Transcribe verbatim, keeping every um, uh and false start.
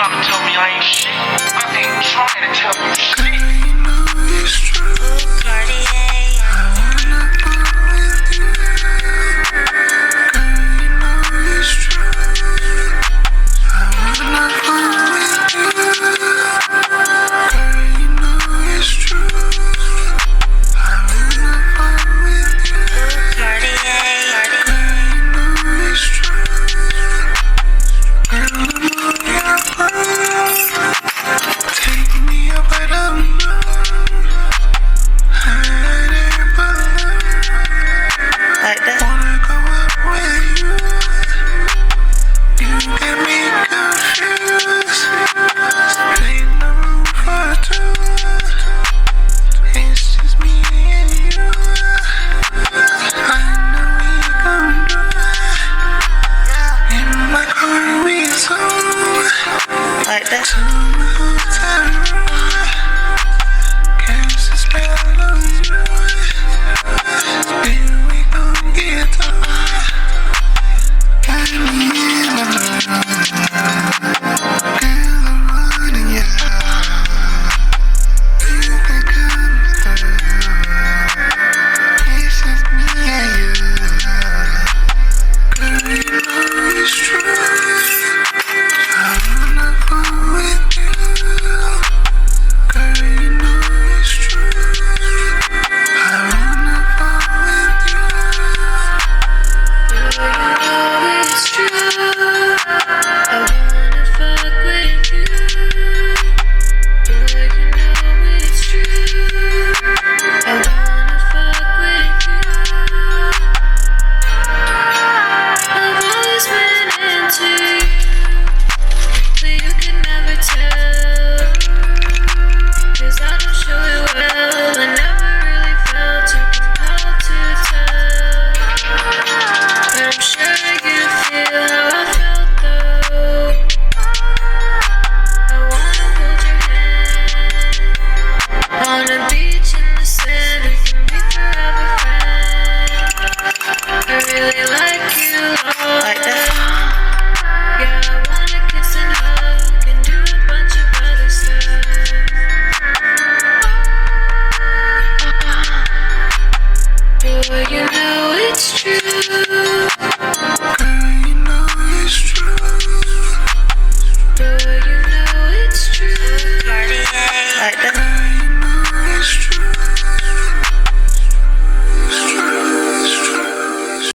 trying to tell me I ain't shit. I ain't trying to tell you shit. You know it's true. Cartier. I wanna go with you. Girl, you know it's true. I wanna go with you. Girl, you know it's true. I wanna go with you. Cartier. Girl, you know it's true. Girl, I know you're wrong. Take me up, I don't know. Like that. Wanna go up with you. You get me confused. Ain't no room for two. It's just me and you. I know we gon' do it. In my car we zoom Like that. to the hotel room.